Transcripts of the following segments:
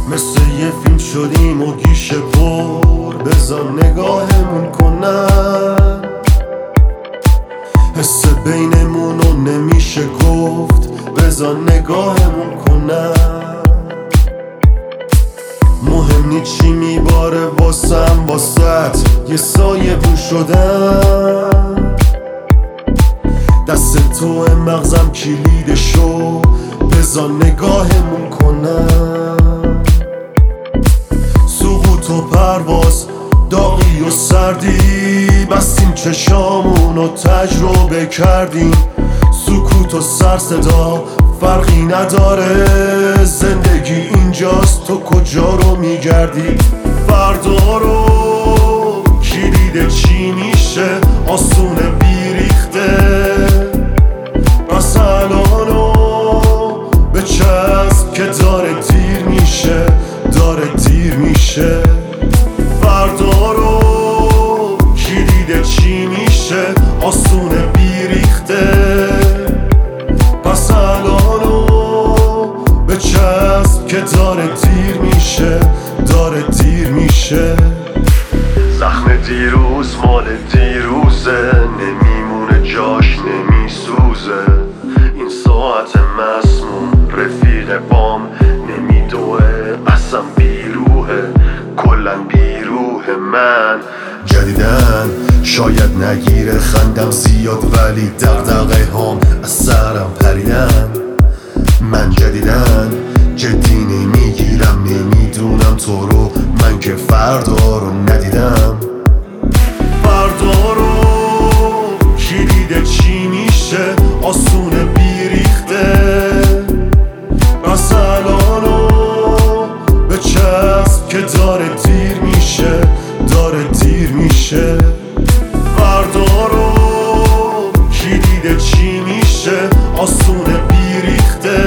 مثل یه فیلم شدیم و گیشه پر بذار نگاهمون کنن. حس بینمونو نمیشه گفت بذار نگاهمون کنن. مهم نی چی میباره واسم واسط یه سایه بون شدن. دست تو مغزم کلیدشو بذار نگاهمون کنن. سقوط و پرواز داغی و سردی بستیم چشامونو تجربه کردیم. سکوت و سر صدا فرقی نداره، زندگی اینجاست تو کجا رو میگردی. فردا رو کلید چی میشه آسونه بیریخته. پس الانو به چسب که داره دیر میشه داره دیر میشه. فردا رو کلید چی میشه آسونه بیریخته. پس الانو به چسب که داره دیر میشه داره دیر میشه. زخم دیروز مال دیروزه، نمیمونه جاش نمیسوزه. این ساعت مسموم رفیق بام نمیدوه، اصلا بیروحه کلن بیروح من. جدیدن شاید نگیره خندم زیاد ولی دغدغه هم از سرم پریدن. من جدیدن جدی نمیگیرم، نمیدونم تو رو من که فردا رو ندیدم. فردا رو کلید چی میشه آسونه بیریخته. پس الانو به چسب که داره دیر میشه داره دیر میشه. فردا رو کلید چی میشه آسونه بیریخته.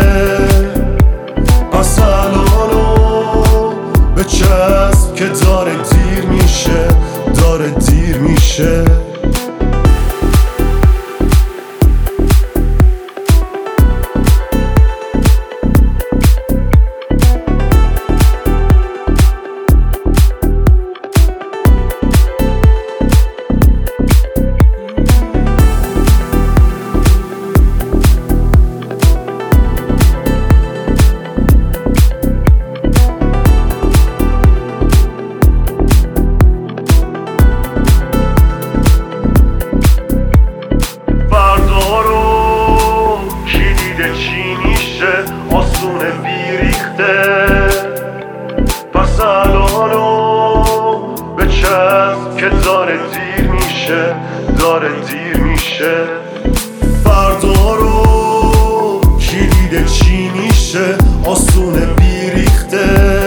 پس الانو به چسب که داره دیر میشه داره دیر میشه. آسونه بیریخته. پس الانو به چسب که داره دیر میشه داره دیر میشه. فردا رو کلید چی میشه آسونه بیریخته.